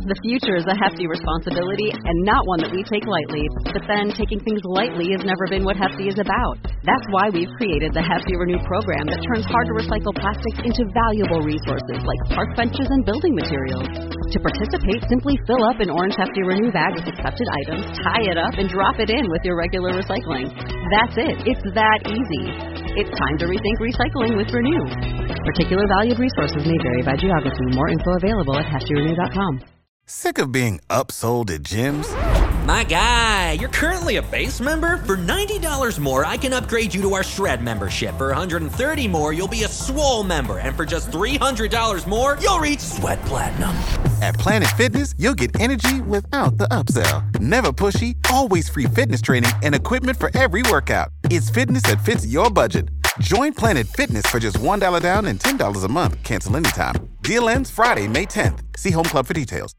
The future is a hefty responsibility and not one that we take lightly. But then taking things lightly has never been what Hefty is about. That's why we've created the Hefty Renew program that turns hard-to-recycle plastics into valuable resources like park benches and building materials. To participate, simply fill up an orange Hefty Renew bag with accepted items, tie it up, and drop it in with your regular recycling. That's it. It's that easy. It's time to rethink recycling with Renew. Particular valued resources may vary by geography. More info available at heftyrenew.com. Sick of being upsold at gyms? My guy, you're currently a base member? For $90 more, I can upgrade you to our Shred membership. For $130 more, you'll be a Swole member. And for just $300 more, you'll reach Sweat Platinum. At Planet Fitness, you'll get energy without the upsell. Never pushy, always free fitness training and equipment for every workout. It's fitness that fits your budget. Join Planet Fitness for just $1 down and $10 a month. Cancel anytime. Deal ends Friday, May 10th. See Home Club for details.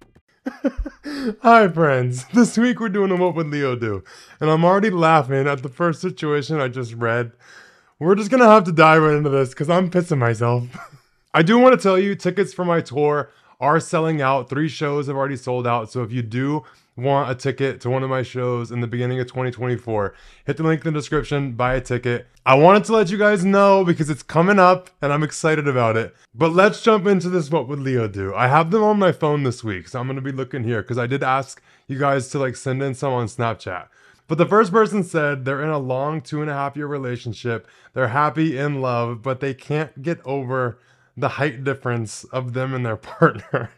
Hi friends, this week we're doing a What Would Leo Do? And I'm already laughing at the first situation I just read. We're just gonna have to dive right into this because I'm pissing myself. I do want to tell you, tickets for my tour are selling out. 3 shows have already sold out, so if you do want a ticket to one of my shows in the beginning of 2024, hit the link in the description, buy a ticket. I wanted to let you guys know because it's coming up and I'm excited about it. But let's jump into this What Would Leo Do? I have them on my phone this week, so I'm going to be looking here because I did ask you guys to send in some on Snapchat. But the first person said they're in a long 2.5-year relationship. They're happy in love, but they can't get over the height difference of them and their partner.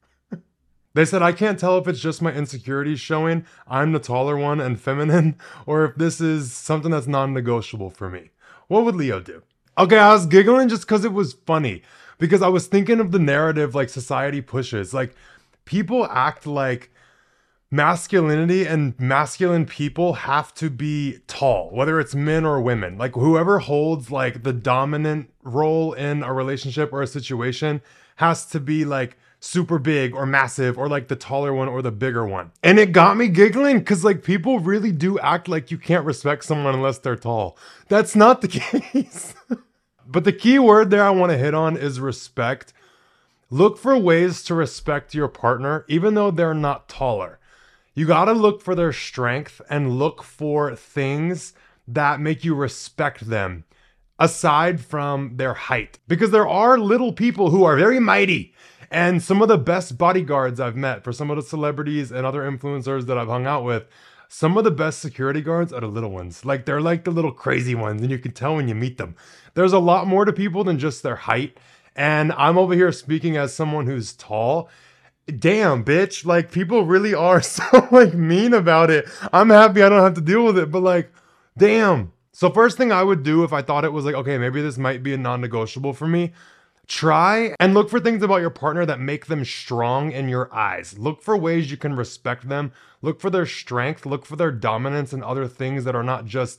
They said, I can't tell if it's just my insecurities showing, I'm the taller one and feminine, or if this is something that's non-negotiable for me. What would Leo do? Okay, I was giggling just because it was funny. Because I was thinking of the narrative society pushes. People act like masculinity and masculine people have to be tall, whether it's men or women. Whoever holds the dominant role in a relationship or a situation has to be super big or massive or the taller one or the bigger one. And it got me giggling because people really do act like you can't respect someone unless they're tall. That's not the case. But the key word there I want to hit on is respect. Look for ways to respect your partner even though they're not taller. You got to look for their strength and look for things that make you respect them aside from their height. Because there are little people who are very mighty. And some of the best bodyguards I've met for some of the celebrities and other influencers that I've hung out with, some of the best security guards are the little ones. They're the little crazy ones, and you can tell when you meet them. There's a lot more to people than just their height. And I'm over here speaking as someone who's tall. Damn, bitch. People really are so mean about it. I'm happy I don't have to deal with it, but damn. So first thing I would do if I thought it was okay, maybe this might be a non-negotiable for me. Try and look for things about your partner that make them strong in your eyes. Look for ways you can respect them. Look for their strength. Look for their dominance and other things that are not just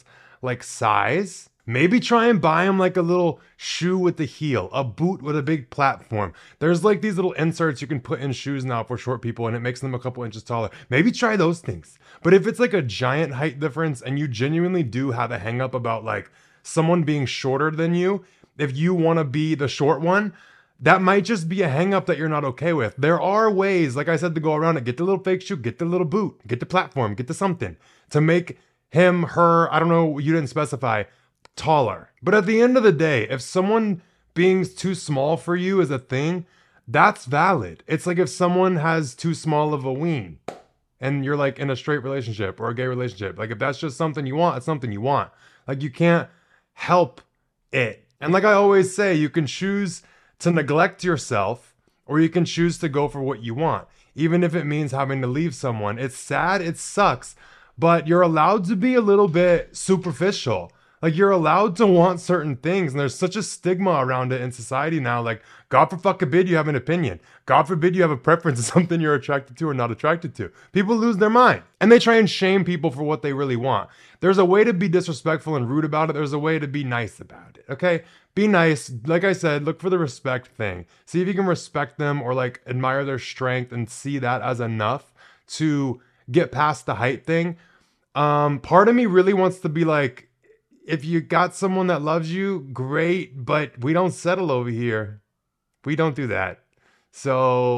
size. Maybe try and buy them a little shoe with the heel, a boot with a big platform. There's these little inserts you can put in shoes now for short people and it makes them a couple inches taller. Maybe try those things. But if it's a giant height difference and you genuinely do have a hang up about someone being shorter than you, if you want to be the short one, that might just be a hang up that you're not okay with. There are ways, like I said, to go around it. Get the little fake shoe, get the little boot, get the platform, get the something to make him, her, I don't know, you didn't specify, taller. But at the end of the day, if someone being too small for you is a thing, that's valid. It's if someone has too small of a ween and you're in a straight relationship or a gay relationship. If that's just something you want, it's something you want. You can't help it. And like I always say, you can choose to neglect yourself or you can choose to go for what you want, even if it means having to leave someone. It's sad, it sucks, but you're allowed to be a little bit superficial. You're allowed to want certain things, and there's such a stigma around it in society now. God forbid you have an opinion. God forbid you have a preference of something you're attracted to or not attracted to. People lose their mind, and they try and shame people for what they really want. There's a way to be disrespectful and rude about it. There's a way to be nice about it, okay? Be nice. Like I said, look for the respect thing. See if you can respect them or admire their strength and see that as enough to get past the height thing. Part of me really wants to be if you got someone that loves you, great, but we don't settle over here. We don't do that. So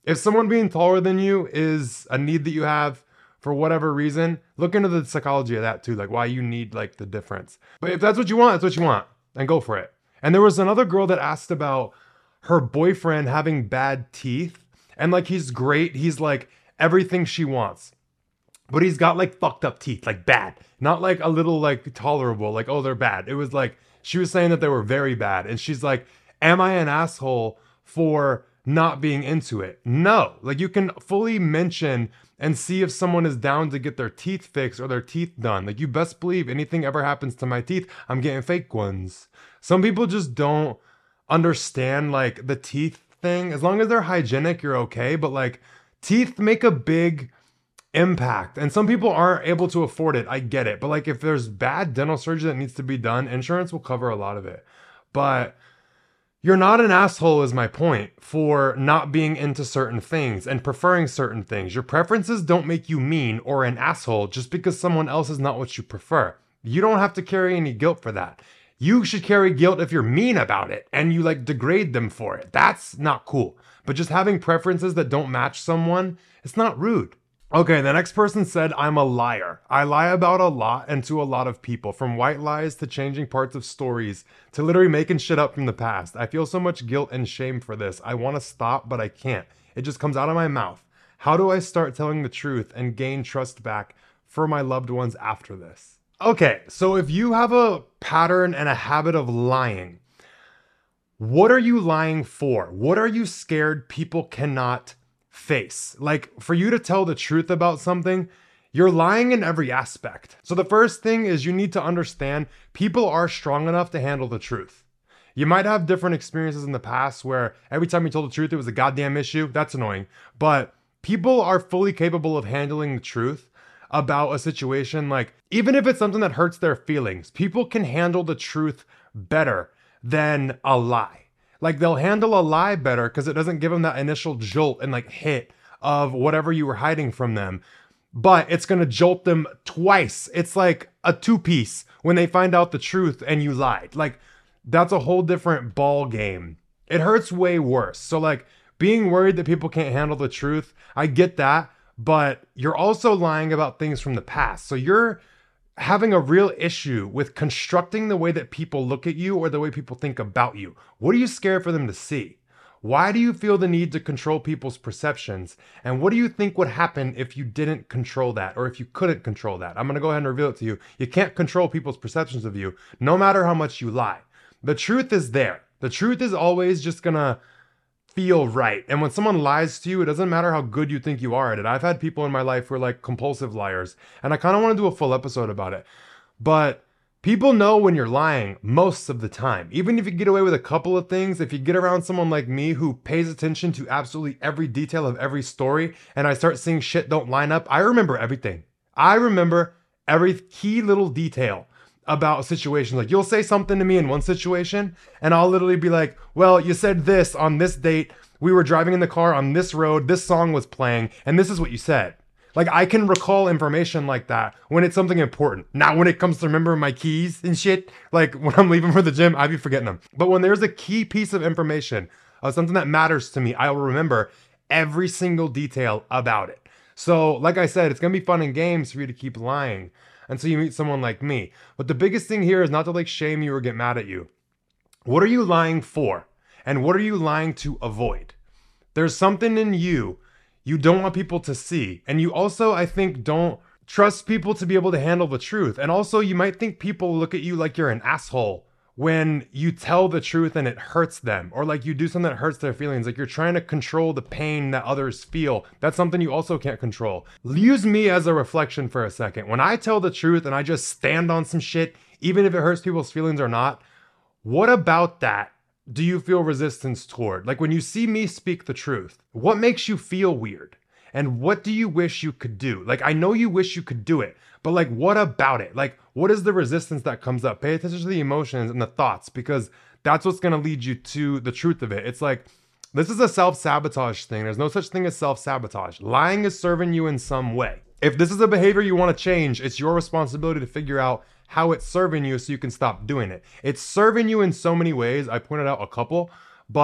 If someone being taller than you is a need that you have for whatever reason, look into the psychology of that too, like why you need like the difference. But if that's what you want, that's what you want, and go for it. And there was another girl that asked about her boyfriend having bad teeth, and like he's great, he's like everything she wants, but he's got like fucked up teeth, like bad, not like a little like tolerable, like oh they're bad. It was like she was saying that they were very bad, and she's like, am I an asshole for not being into it? No, like you can fully mention and see if someone is down to get their teeth fixed or their teeth done. Like you best believe anything ever happens to my teeth, I'm getting fake ones. Some people just don't understand like the teeth thing. As long as they're hygienic, you're okay, but like teeth make a big impact, and some people aren't able to afford it. I get it, but like if there's bad dental surgery that needs to be done, insurance will cover a lot of it. But you're not an asshole is my point for not being into certain things and preferring certain things. Your preferences don't make you mean or an asshole just because someone else is not what you prefer. You don't have to carry any guilt for that. You should carry guilt if you're mean about it and you like degrade them for it. That's not cool. But just having preferences that don't match someone, it's not rude. Okay, the next person said, I'm a liar. I lie about a lot and to a lot of people, from white lies to changing parts of stories to literally making shit up from the past. I feel so much guilt and shame for this. I want to stop, but I can't. It just comes out of my mouth. How do I start telling the truth and gain trust back for my loved ones after this? Okay, so if you have a pattern and a habit of lying, what are you lying for? What are you scared people cannot face? Like, for you to tell the truth about something, you're lying in every aspect. So the first thing is you need to understand people are strong enough to handle the truth. You might have different experiences in the past where every time you told the truth, it was a goddamn issue. That's annoying. But people are fully capable of handling the truth about a situation. Like, even if it's something that hurts their feelings, people can handle the truth better than a lie. Like, they'll handle a lie better because it doesn't give them that initial jolt and like hit of whatever you were hiding from them. But it's going to jolt them twice. It's like a two-piece when they find out the truth and you lied. Like, that's a whole different ball game. It hurts way worse. So like being worried that people can't handle the truth, I get that. But you're also lying about things from the past. So you're having a real issue with constructing the way that people look at you or the way people think about you. What are you scared for them to see? Why do you feel the need to control people's perceptions? And what do you think would happen if you didn't control that, or if you couldn't control that? I'm going to go ahead and reveal it to you. You can't control people's perceptions of you, no matter how much you lie. The truth is there. The truth is always just going to feel right. And when someone lies to you, it doesn't matter how good you think you are at it. I've had people in my life who are like compulsive liars, and I kind of want to do a full episode about it. But people know when you're lying most of the time. Even if you get away with a couple of things, if you get around someone like me who pays attention to absolutely every detail of every story, and I start seeing shit don't line up, I remember everything. I remember every key little detail about situations. Like, you'll say something to me in one situation and I'll literally be like, well, you said this on this date, we were driving in the car on this road, this song was playing, and this is what you said. Like, I can recall information like that when it's something important. Now, when it comes to remembering my keys and shit, like when I'm leaving for the gym, I'd be forgetting them. But when there's a key piece of information, something that matters to me, I will remember every single detail about it. So, like I said, it's going to be fun and games for you to keep lying until you meet someone like me. But the biggest thing here is not to like shame you or get mad at you. What are you lying for? And what are you lying to avoid? There's something in you don't want people to see. And you also, I think, don't trust people to be able to handle the truth. And also, you might think people look at you like you're an asshole when you tell the truth and it hurts them, or like you do something that hurts their feelings, like you're trying to control the pain that others feel. That's something you also can't control. Use me as a reflection for a second. When I tell the truth and I just stand on some shit, even if it hurts people's feelings or not, what about that do you feel resistance toward? Like, when you see me speak the truth, what makes you feel weird? And what do you wish you could do? Like, I know you wish you could do it, but like, what about it? Like, what is the resistance that comes up? Pay attention to the emotions and the thoughts, because that's what's going to lead you to the truth of it. It's like, this is a self-sabotage thing. There's no such thing as self-sabotage. Lying is serving you in some way. If this is a behavior you want to change, it's your responsibility to figure out how it's serving you so you can stop doing it. It's serving you in so many ways. I pointed out a couple, but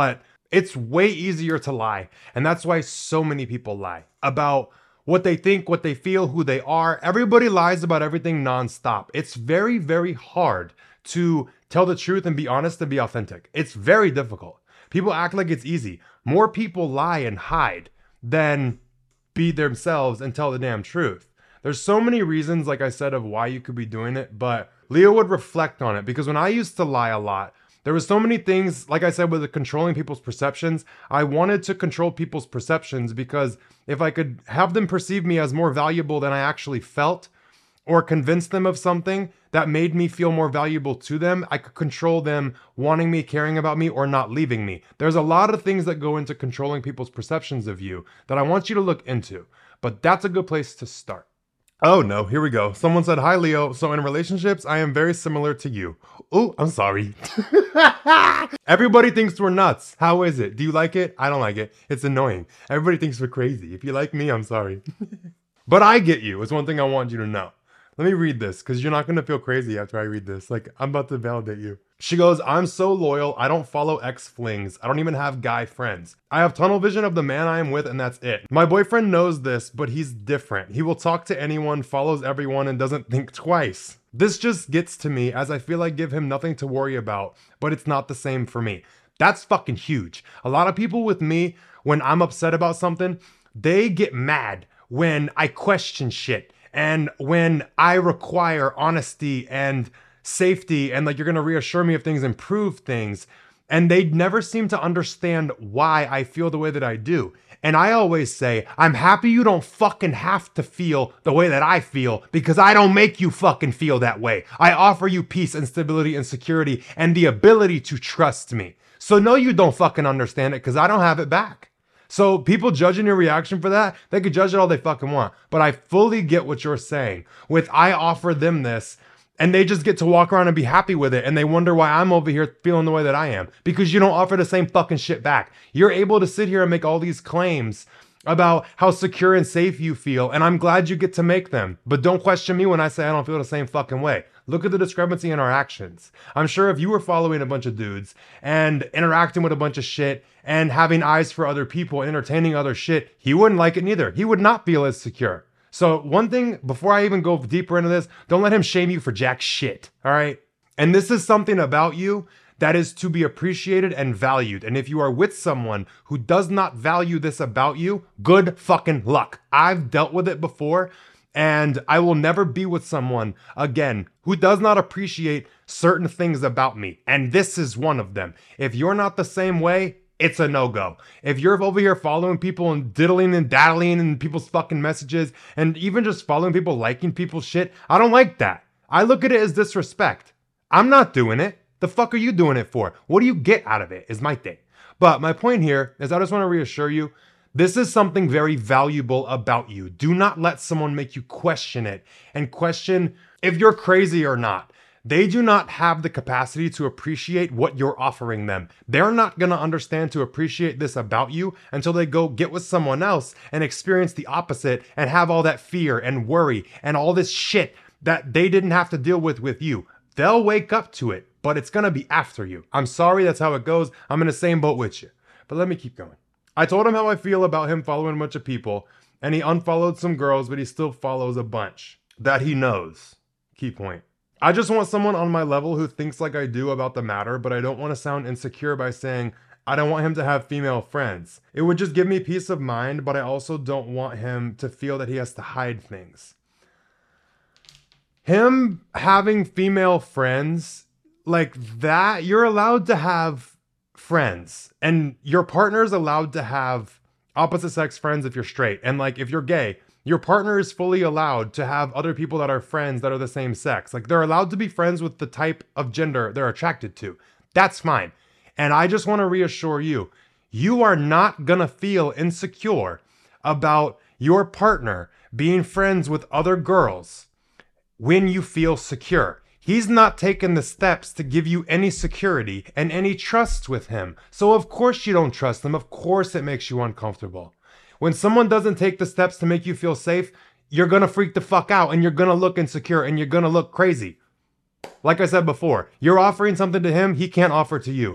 It's way easier to lie. And that's why so many people lie about what they think, what they feel, who they are. Everybody lies about everything nonstop. It's very, very hard to tell the truth and be honest and be authentic. It's very difficult. People act like it's easy. More people lie and hide than be themselves and tell the damn truth. There's so many reasons, like I said, of why you could be doing it, but Leo would reflect on it, because when I used to lie a lot, there was so many things, like I said, with the controlling people's perceptions. I wanted to control people's perceptions because if I could have them perceive me as more valuable than I actually felt, or convince them of something that made me feel more valuable to them, I could control them wanting me, caring about me, or not leaving me. There's a lot of things that go into controlling people's perceptions of you that I want you to look into, but that's a good place to start. Oh no, here we go. Someone said, "Hi Leo, so in relationships, I am very similar to you." Oh, I'm sorry. Everybody thinks we're nuts. How is it? Do you like it? I don't like it. It's annoying. Everybody thinks we're crazy. If you like me, I'm sorry. But I get you. It's one thing I want you to know. Let me read this, because you're not going to feel crazy after I read this. Like, I'm about to validate you. She goes, "I'm so loyal. I don't follow ex-flings. I don't even have guy friends. I have tunnel vision of the man I am with, and that's it. My boyfriend knows this, but he's different. He will talk to anyone, follows everyone, and doesn't think twice. This just gets to me, as I feel I give him nothing to worry about, but it's not the same for me." That's fucking huge. A lot of people with me, when I'm upset about something, they get mad when I question shit. And when I require honesty and safety and like you're gonna reassure me of things, improve things, and they never seem to understand why I feel the way that I do. And I always say, I'm happy you don't fucking have to feel the way that I feel, because I don't make you fucking feel that way. I offer you peace and stability and security and the ability to trust me. So no, you don't fucking understand it, because I don't have it back. So people judging your reaction for that, they could judge it all they fucking want. But I fully get what you're saying. With I offer them this, and they just get to walk around and be happy with it, and they wonder why I'm over here feeling the way that I am. Because you don't offer the same fucking shit back. You're able to sit here and make all these claims about how secure and safe you feel, and I'm glad you get to make them. But don't question me when I say I don't feel the same fucking way. Look at the discrepancy in our actions. I'm sure if you were following a bunch of dudes and interacting with a bunch of shit and having eyes for other people, entertaining other shit, he wouldn't like it neither. He would not feel as secure. So one thing, before I even go deeper into this, don't let him shame you for jack shit, all right? And this is something about you that is to be appreciated and valued. And if you are with someone who does not value this about you, good fucking luck. I've dealt with it before, and I will never be with someone again who does not appreciate certain things about me. And this is one of them. If you're not the same way, it's a no-go. If you're over here following people and diddling and daddling in people's fucking messages, and even just following people, liking people's shit, I don't like that. I look at it as disrespect. I'm not doing it. The fuck are you doing it for? What do you get out of it is my thing. But my point here is I just want to reassure you, this is something very valuable about you. Do not let someone make you question it and question if you're crazy or not. They do not have the capacity to appreciate what you're offering them. They're not going to understand to appreciate this about you until they go get with someone else and experience the opposite and have all that fear and worry and all this shit that they didn't have to deal with you. They'll wake up to it, but it's going to be after you. I'm sorry, that's how it goes. I'm in the same boat with you. But let me keep going. I told him how I feel about him following a bunch of people, and he unfollowed some girls, but he still follows a bunch that he knows. Key point. I just want someone on my level who thinks like I do about the matter, but I don't want to sound insecure by saying I don't want him to have female friends. It would just give me peace of mind, but I also don't want him to feel that he has to hide things. Him having female friends like that, you're allowed to have friends, and your partner's allowed to have opposite sex friends if you're straight. And like if you're gay, your partner is fully allowed to have other people that are friends that are the same sex. Like they're allowed to be friends with the type of gender they're attracted to. That's fine. And I just want to reassure you, you are not gonna feel insecure about your partner being friends with other girls when you feel secure. He's not taken the steps to give you any security and any trust with him. So of course you don't trust him. Of course it makes you uncomfortable. When someone doesn't take the steps to make you feel safe, you're gonna freak the fuck out and you're gonna look insecure and you're gonna look crazy. Like I said before, you're offering something to him he can't offer to you.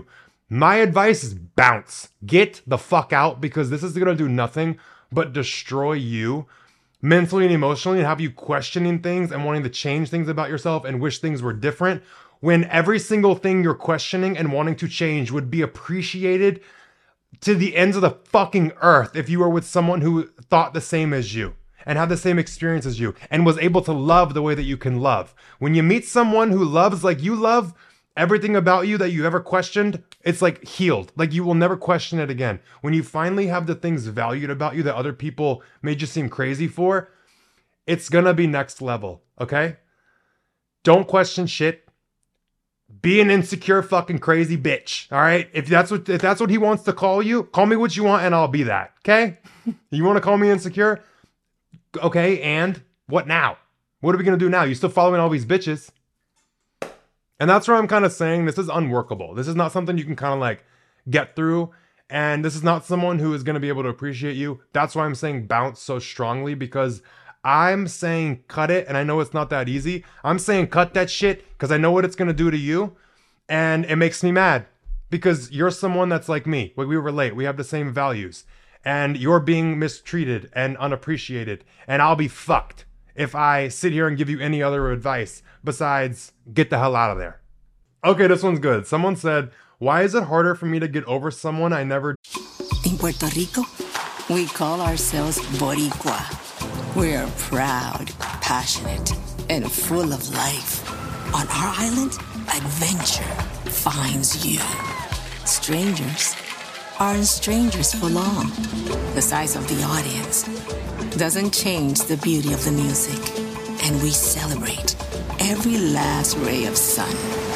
My advice is bounce. Get the fuck out, because this is gonna do nothing but destroy you mentally and emotionally and have you questioning things and wanting to change things about yourself and wish things were different, when every single thing you're questioning and wanting to change would be appreciated to the ends of the fucking earth if you were with someone who thought the same as you and had the same experience as you and was able to love the way that you can love. When you meet someone who loves like you love, everything about you that you ever questioned, it's like healed. Like you will never question it again. When you finally have the things valued about you that other people made you seem crazy for, it's gonna be next level, okay? Don't question shit. Be an insecure fucking crazy bitch, all right? If that's what he wants to call you, call me what you want and I'll be that, okay? You want to call me insecure? Okay, and what now? What are we gonna do now? You still following all these bitches? And that's where I'm kind of saying this is unworkable. This is not something you can kind of like get through. And this is not someone who is going to be able to appreciate you. That's why I'm saying bounce so strongly, because I'm saying cut it. And I know it's not that easy. I'm saying cut that shit because I know what it's going to do to you. And it makes me mad because you're someone that's like me. We relate. We have the same values. And you're being mistreated and unappreciated. And I'll be fucked if I sit here and give you any other advice besides get the hell out of there. Okay, this one's good. Someone said, why is it harder for me to get over someone I never... In Puerto Rico, we call ourselves Boricua. We're proud, passionate, and full of life. On our island, adventure finds you. Strangers aren't strangers for long. The size of the audience doesn't change the beauty of the music, and we celebrate every last ray of sun.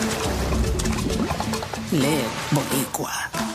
Live Boricua.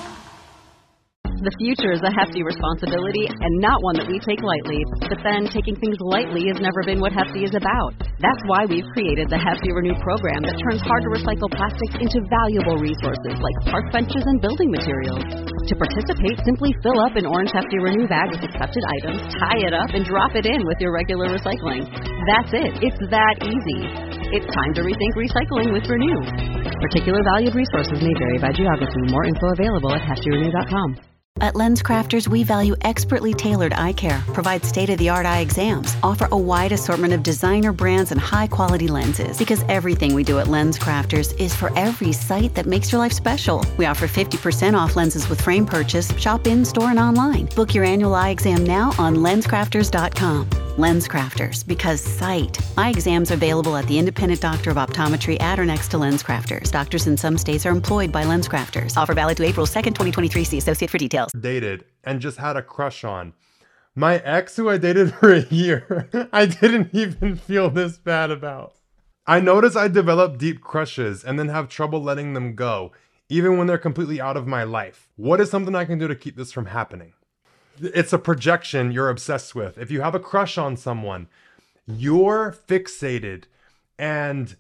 The future is a hefty responsibility and not one that we take lightly. But then taking things lightly has never been what Hefty is about. That's why we've created the Hefty Renew program that turns hard-to-recycle plastics into valuable resources like park benches and building materials. To participate, simply fill up an orange Hefty Renew bag with accepted items, tie it up, and drop it in with your regular recycling. That's it. It's that easy. It's time to rethink recycling with Renew. Particular valued resources may vary by geography. More info available at heftyrenew.com. At LensCrafters, we value expertly tailored eye care, provide state-of-the-art eye exams, offer a wide assortment of designer brands and high-quality lenses. Because everything we do at LensCrafters is for every sight that makes your life special. We offer 50% off lenses with frame purchase, shop in-store and online. Book your annual eye exam now on LensCrafters.com. LensCrafters, because sight. Eye exams are available at the independent doctor of optometry at or next to LensCrafters. Doctors in some states are employed by LensCrafters. Offer valid to April 2nd, 2023. See associate for details. Dated and just had a crush on. My ex, who I dated for a year, I didn't even feel this bad about. I notice I develop deep crushes and then have trouble letting them go, even when they're completely out of my life. What is something I can do to keep this from happening? It's a projection you're obsessed with. If you have a crush on someone, you're fixated and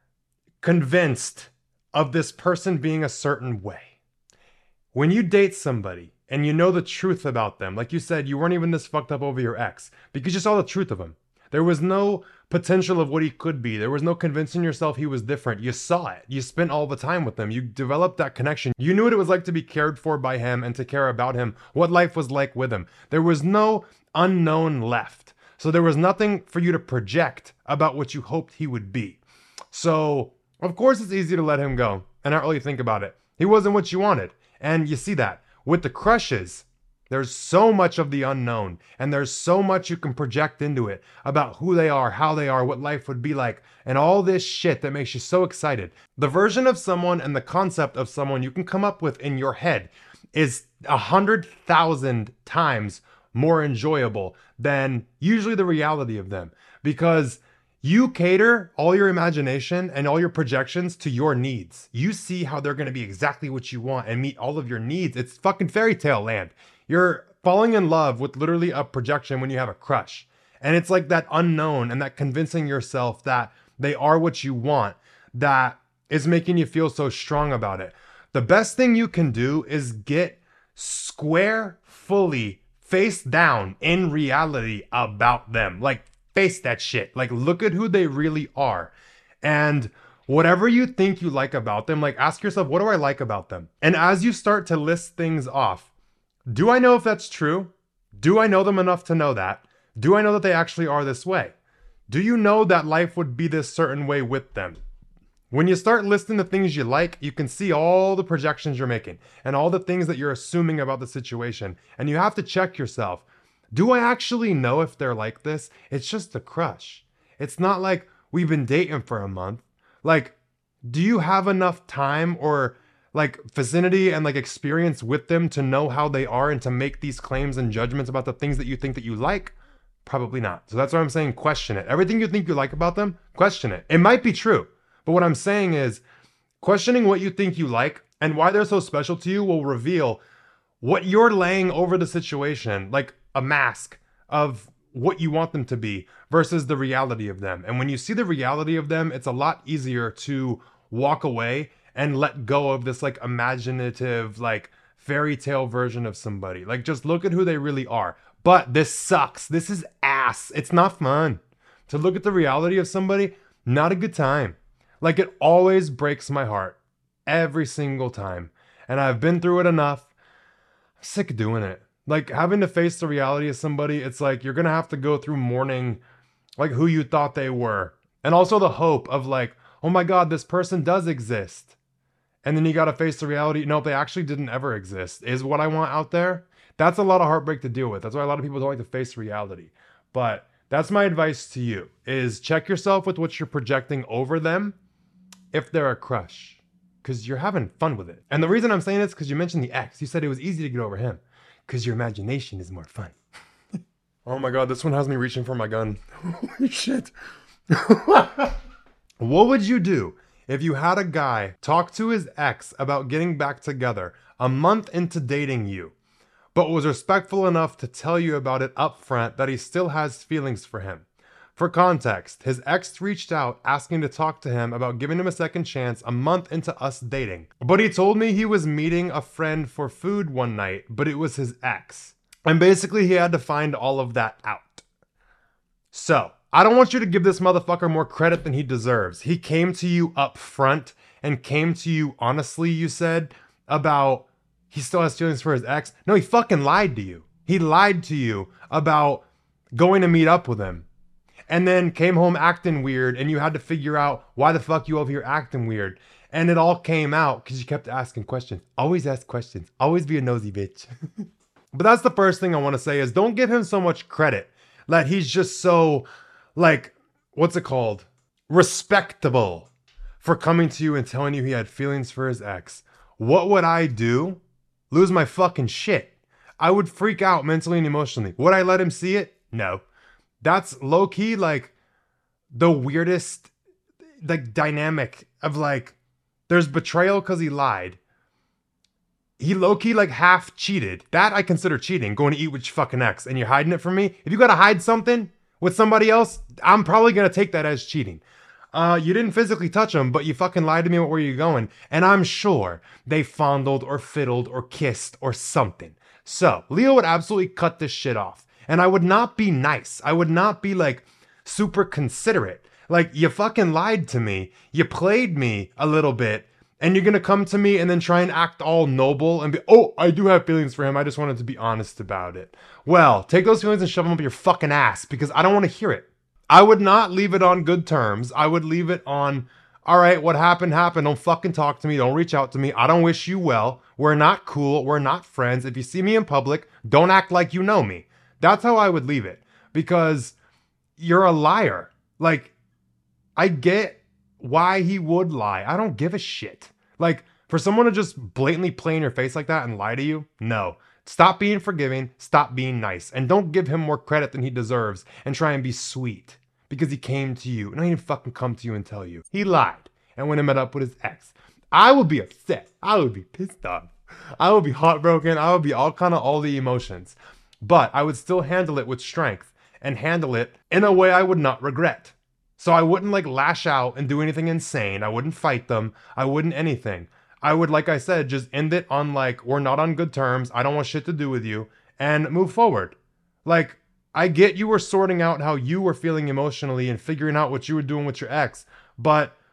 convinced of this person being a certain way. When you date somebody and you know the truth about them, like you said, you weren't even this fucked up over your ex because you saw the truth of him. There was no potential of what he could be. There was no convincing yourself he was different. You saw it. You spent all the time with him. You developed that connection. You knew what it was like to be cared for by him and to care about him, what life was like with him. There was no unknown left. So there was nothing for you to project about what you hoped he would be. So, of course, it's easy to let him go and not really think about it. He wasn't what you wanted. And you see that. With the crushes, there's so much of the unknown, and there's so much you can project into it about who they are, how they are, what life would be like, and all this shit that makes you so excited. The version of someone and the concept of someone you can come up with in your head is 100,000 times more enjoyable than usually the reality of them, because you cater all your imagination and all your projections to your needs. You see how they're going to be exactly what you want and meet all of your needs. It's fucking fairy tale land. You're falling in love with literally a projection when you have a crush. And it's like that unknown and that convincing yourself that they are what you want that is making you feel so strong about it. The best thing you can do is get square, fully, face down in reality about them. Like, face that shit. Like, look at who they really are. And whatever you think you like about them, like ask yourself, what do I like about them? And as you start to list things off, do I know if that's true? Do I know them enough to know that? Do I know that they actually are this way? Do you know that life would be this certain way with them? When you start listing the things you like, you can see all the projections you're making and all the things that you're assuming about the situation. And you have to check yourself. Do I actually know if they're like this? It's just a crush. It's not like we've been dating for a month. Like, do you have enough time or like vicinity and like experience with them to know how they are and to make these claims and judgments about the things that you think that you like? Probably not. So that's why I'm saying question it. Everything you think you like about them, question it. It might be true. But what I'm saying is questioning what you think you like and why they're so special to you will reveal what you're laying over the situation, like a mask of what you want them to be versus the reality of them. And when you see the reality of them, it's a lot easier to walk away and let go of this like imaginative, like fairy tale version of somebody. Like just look at who they really are. But this sucks. This is ass. It's not fun. To look at the reality of somebody, not a good time. Like it always breaks my heart every single time. And I've been through it enough. I'm sick of doing it. Like having to face the reality of somebody, it's like you're going to have to go through mourning like who you thought they were. And also the hope of like, oh my God, this person does exist. And then you got to face the reality. No, they actually didn't ever exist. Is what I want out there. That's a lot of heartbreak to deal with. That's why a lot of people don't like to face reality. But that's my advice to you is check yourself with what you're projecting over them if they're a crush. Because you're having fun with it. And the reason I'm saying this is because you mentioned the ex. You said it was easy to get over him. Because your imagination is more fun. Oh my God, this one has me reaching for my gun. Holy shit. What would you do if you had a guy talk to his ex about getting back together a month into dating you, but was respectful enough to tell you about it up front that he still has feelings for him? For context, his ex reached out asking to talk to him about giving him a second chance a month into us dating. But he told me he was meeting a friend for food one night, but it was his ex. And basically he had to find all of that out. So, I don't want you to give this motherfucker more credit than he deserves. He came to you up front and came to you honestly, you said, about he still has feelings for his ex. No, he fucking lied to you. He lied to you about going to meet up with him. And then came home acting weird, and you had to figure out why the fuck you over here acting weird. And it all came out because you kept asking questions. Always ask questions. Always be a nosy bitch. But that's the first thing I want to say is don't give him so much credit that he's just so, like, what's it called? Respectable for coming to you and telling you he had feelings for his ex. What would I do? Lose my fucking shit. I would freak out mentally and emotionally. Would I let him see it? No. That's low-key, like, the weirdest, like, dynamic of, like, there's betrayal because he lied. He low-key, like, half cheated. That I consider cheating, going to eat with your fucking ex, and you're hiding it from me. If you gotta hide something with somebody else, I'm probably gonna take that as cheating. You didn't physically touch him, but you fucking lied to me about where you're going, and I'm sure they fondled or fiddled or kissed or something. So, Leo would absolutely cut this shit off. And I would not be nice. I would not be like super considerate. Like you fucking lied to me. You played me a little bit. And you're going to come to me and then try and act all noble and be, oh, I do have feelings for him. I just wanted to be honest about it. Well, take those feelings and shove them up your fucking ass because I don't want to hear it. I would not leave it on good terms. I would leave it on, all right, what happened, happened. Don't fucking talk to me. Don't reach out to me. I don't wish you well. We're not cool. We're not friends. If you see me in public, don't act like you know me. That's how I would leave it because you're a liar. Like, I get why he would lie. I don't give a shit. Like, for someone to just blatantly play in your face like that and lie to you, no. Stop being forgiving. Stop being nice. And don't give him more credit than he deserves and try and be sweet because he came to you. No, he didn't fucking come to you and tell you. He lied and went and met up with his ex. I would be upset. I would be pissed off. I would be heartbroken. I would be all the emotions. But I would still handle it with strength and handle it in a way I would not regret. So I wouldn't like lash out and do anything insane. I wouldn't fight them. I wouldn't anything. I would, like I said, just end it on like, we're not on good terms. I don't want shit to do with you and move forward. Like, I get you were sorting out how you were feeling emotionally and figuring out what you were doing with your ex, but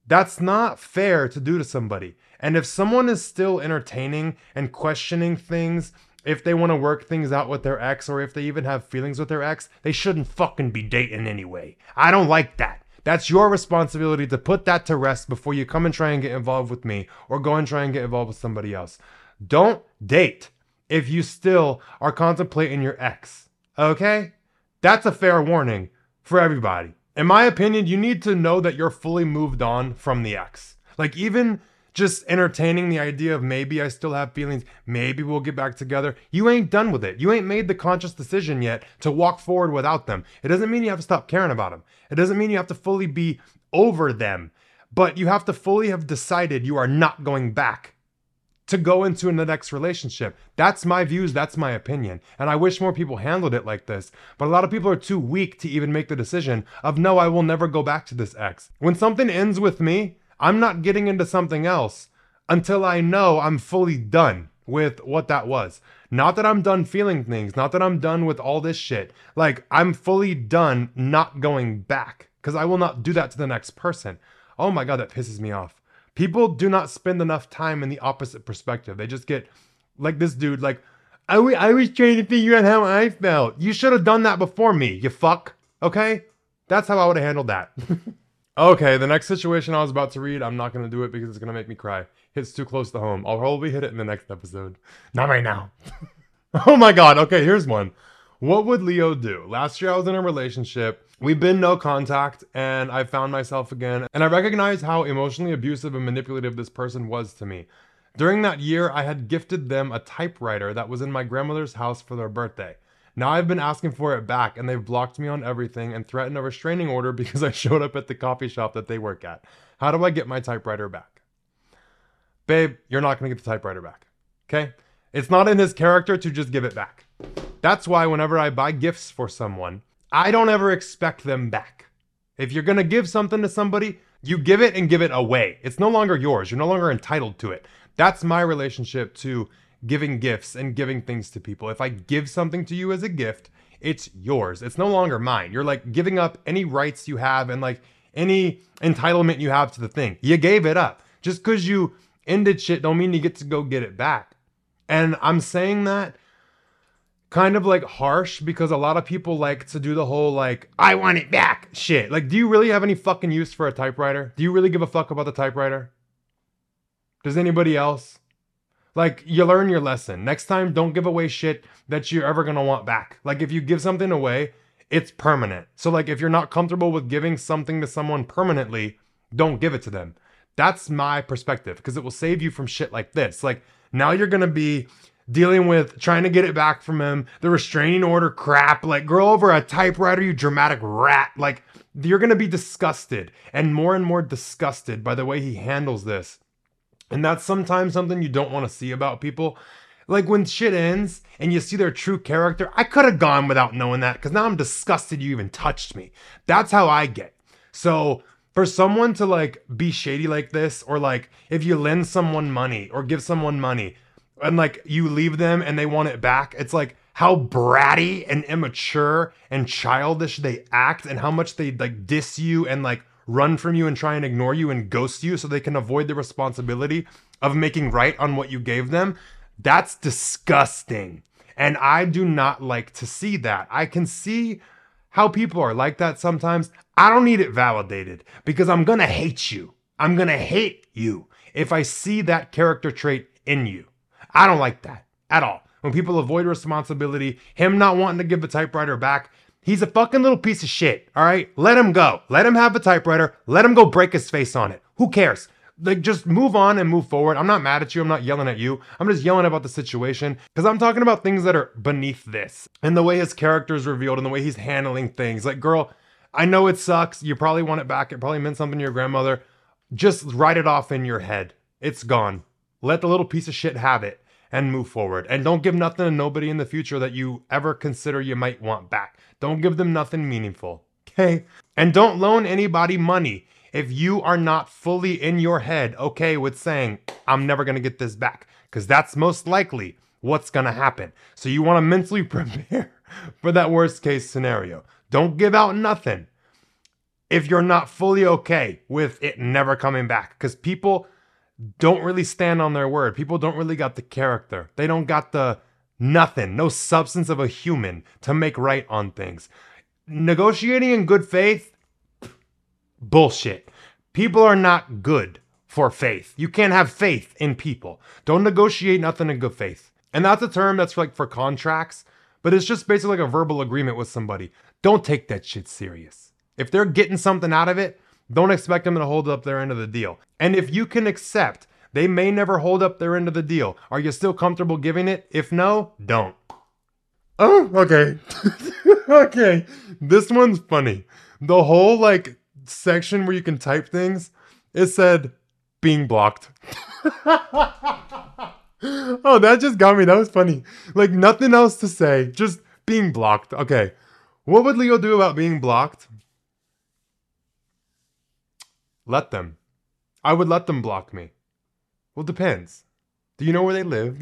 That's not fair to do to somebody. And if someone is still entertaining and questioning things, if they want to work things out with their ex, or if they even have feelings with their ex, they shouldn't fucking be dating anyway. I don't like that. That's your responsibility to put that to rest before you come and try and get involved with me or go and try and get involved with somebody else. Don't date if you still are contemplating your ex. Okay? That's a fair warning for everybody. In my opinion, you need to know that you're fully moved on from the ex. Like, even just entertaining the idea of maybe I still have feelings, maybe we'll get back together. You ain't done with it. You ain't made the conscious decision yet to walk forward without them. It doesn't mean you have to stop caring about them. It doesn't mean you have to fully be over them. But you have to fully have decided you are not going back to go into the next relationship. That's my views, that's my opinion. And I wish more people handled it like this. But a lot of people are too weak to even make the decision of, no, I will never go back to this ex. When something ends with me, I'm not getting into something else until I know I'm fully done with what that was. Not that I'm done feeling things, not that I'm done with all this shit. Like, I'm fully done not going back, because I will not do that to the next person. Oh my God, that pisses me off. People do not spend enough time in the opposite perspective. They just get like this dude, like, I was trying to figure out how I felt. You should have done that before me, you fuck. Okay? That's how I would have handled that. Okay, the next situation I was about to read, I'm not going to do it because it's going to make me cry. Hits too close to home. I'll probably hit it in the next episode. Not right now. Oh my God. Okay, here's one. What would Leo do? Last year I was in a relationship. We've been no contact, and I found myself again, and I recognized how emotionally abusive and manipulative this person was to me. During that year, I had gifted them a typewriter that was in my grandmother's house for their birthday. Now I've been asking for it back, and they've blocked me on everything and threatened a restraining order because I showed up at the coffee shop that they work at. How do I get my typewriter back? Babe, you're not going to get the typewriter back. Okay? It's not in his character to just give it back. That's why whenever I buy gifts for someone, I don't ever expect them back. If you're going to give something to somebody, you give it and give it away. It's no longer yours. You're no longer entitled to it. That's my relationship to giving gifts and giving things to people. If I give something to you as a gift, it's yours. It's no longer mine. You're like giving up any rights you have and like any entitlement you have to the thing. You gave it up. Just because you ended shit don't mean you get to go get it back. And I'm saying that kind of like harsh because a lot of people like to do the whole like, I want it back shit. Like, do you really have any fucking use for a typewriter? Do you really give a fuck about the typewriter? Does anybody else? Like, you learn your lesson. Next time, don't give away shit that you're ever going to want back. Like, if you give something away, it's permanent. So, like, if you're not comfortable with giving something to someone permanently, don't give it to them. That's my perspective, because it will save you from shit like this. Like, now you're going to be dealing with trying to get it back from him, the restraining order crap, like, girl, over a typewriter, you dramatic rat. Like, you're going to be disgusted and more disgusted by the way he handles this. And that's sometimes something you don't want to see about people. Like, when shit ends and you see their true character, I could have gone without knowing that because now I'm disgusted you even touched me. That's how I get. So for someone to like be shady like this, or like if you lend someone money or give someone money and like you leave them and they want it back, it's like how bratty and immature and childish they act and how much they like diss you and like run from you and try and ignore you and ghost you so they can avoid the responsibility of making right on what you gave them. That's disgusting. And I do not like to see that. I can see how people are like that sometimes. I don't need it validated because I'm going to hate you. I'm going to hate you if I see that character trait in you. I don't like that at all. When people avoid responsibility, him not wanting to give the typewriter back, he's a fucking little piece of shit, all right? Let him go. Let him have a typewriter. Let him go break his face on it. Who cares? Like, just move on and move forward. I'm not mad at you. I'm not yelling at you. I'm just yelling about the situation because I'm talking about things that are beneath this and the way his character is revealed and the way he's handling things. Like, girl, I know it sucks. You probably want it back. It probably meant something to your grandmother. Just write it off in your head. It's gone. Let the little piece of shit have it and move forward. And don't give nothing to nobody in the future that you ever consider you might want back. Don't give them nothing meaningful, okay? And don't loan anybody money if you are not fully in your head okay with saying, I'm never going to get this back, because that's most likely what's going to happen. So you want to mentally prepare for that worst case scenario. Don't give out nothing if you're not fully okay with it never coming back. Because people don't really stand on their word. People don't really got the character. They don't got the nothing, no substance of a human to make right on things. Negotiating in good faith, bullshit. People are not good for faith. You can't have faith in people. Don't negotiate nothing in good faith. And that's a term that's like for contracts, but it's just basically like a verbal agreement with somebody. Don't take that shit serious. If they're getting something out of it, don't expect them to hold up their end of the deal. And if you can accept they may never hold up their end of the deal, are you still comfortable giving it? If no, don't. Oh, okay. Okay. This one's funny. The whole like section where you can type things, it said being blocked. Oh, that just got me. That was funny. Like nothing else to say, just being blocked. Okay. What would Leo do about being blocked? Let them. I would let them block me. Well, depends. Do you know where they live?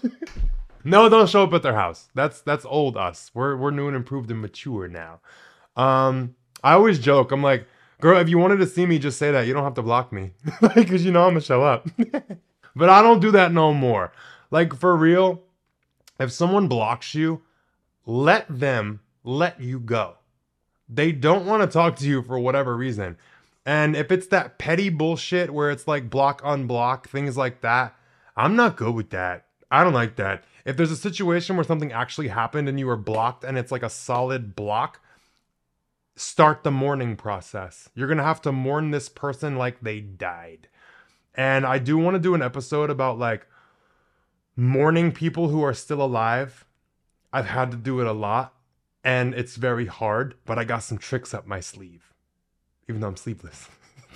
No, don't show up at their house. That's old us. We're new and improved and mature now. I always joke. I'm like, girl, if you wanted to see me, just say that. You don't have to block me. Like, because you know I'm going to show up. But I don't do that no more. Like, for real, if someone blocks you, let them let you go. They don't want to talk to you for whatever reason. And if it's that petty bullshit where it's like block, unblock, things like that, I'm not good with that. I don't like that. If there's a situation where something actually happened and you were blocked and it's like a solid block, start the mourning process. You're going to have to mourn this person like they died. And I do want to do an episode about like mourning people who are still alive. I've had to do it a lot and it's very hard, but I got some tricks up my sleeve. Even though I'm sleepless.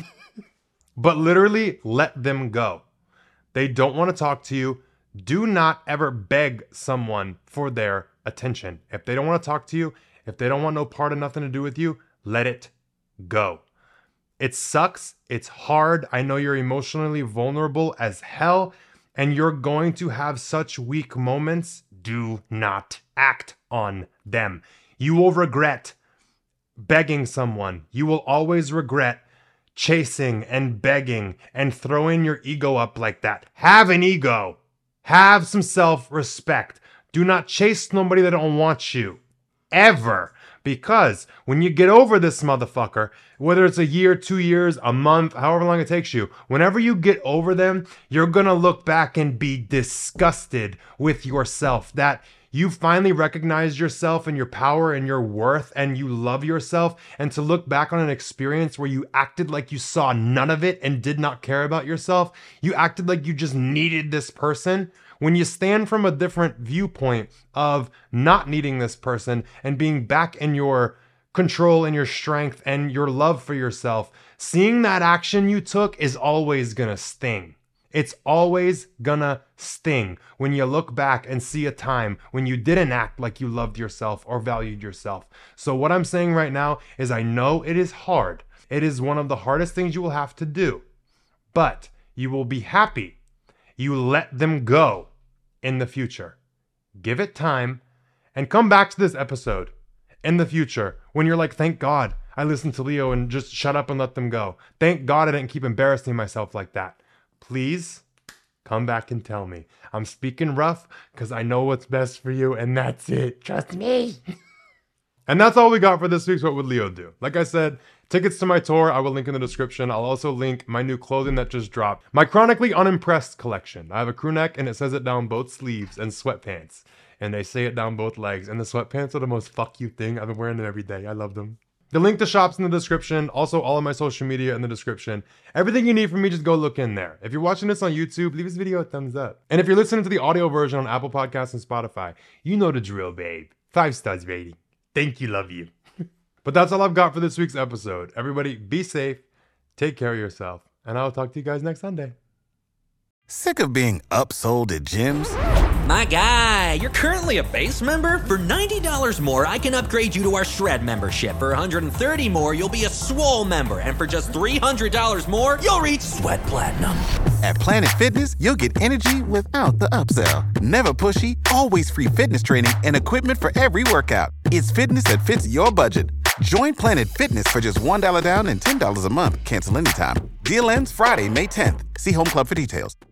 But literally, let them go. They don't want to talk to you. Do not ever beg someone for their attention. If they don't want to talk to you, if they don't want no part of nothing to do with you, let it go. It sucks. It's hard. I know you're emotionally vulnerable as hell, and you're going to have such weak moments. Do not act on them. You will regret begging someone. You will always regret chasing and begging and throwing your ego up like that. Have an ego. Have some self-respect. Do not chase nobody that don't want you. Ever. Because when you get over this motherfucker, whether it's a year, 2 years, a month, however long it takes you, whenever you get over them, you're gonna look back and be disgusted with yourself. That you finally recognize yourself and your power and your worth and you love yourself, and to look back on an experience where you acted like you saw none of it and did not care about yourself. You acted like you just needed this person. When you stand from a different viewpoint of not needing this person and being back in your control and your strength and your love for yourself, seeing that action you took is always gonna sting. It's always gonna sting when you look back and see a time when you didn't act like you loved yourself or valued yourself. So what I'm saying right now is I know it is hard. It is one of the hardest things you will have to do, but you will be happy you let them go in the future. Give it time and come back to this episode in the future when you're like, thank God I listened to Leo and just shut up and let them go. Thank God I didn't keep embarrassing myself like that. Please come back and tell me. I'm speaking rough because I know what's best for you, and that's it. Trust me. And that's all we got for this week's What Would Leo Do? Like I said, tickets to my tour I will link in the description. I'll also link my new clothing that just dropped. My Chronically Unimpressed collection. I have a crew neck and it says it down both sleeves, and sweatpants. And they say it down both legs. And the sweatpants are the most fuck you thing. I've been wearing them every day. I love them. The link to shop's in the description. Also, all of my social media in the description. Everything you need from me, just go look in there. If you're watching this on YouTube, leave this video a thumbs up. And if you're listening to the audio version on Apple Podcasts and Spotify, you know the drill, babe. 5 stars rating. Thank you, love you. But that's all I've got for this week's episode. Everybody, be safe, take care of yourself, and I'll talk to you guys next Sunday. Sick of being upsold at gyms? My guy, you're currently a base member. For $90 more, I can upgrade you to our Shred membership. For $130 more, you'll be a Swole member. And for just $300 more, you'll reach Sweat Platinum. At Planet Fitness, you'll get energy without the upsell. Never pushy, always free fitness training and equipment for every workout. It's fitness that fits your budget. Join Planet Fitness for just $1 down and $10 a month. Cancel anytime. Deal ends Friday, May 10th. See Home Club for details.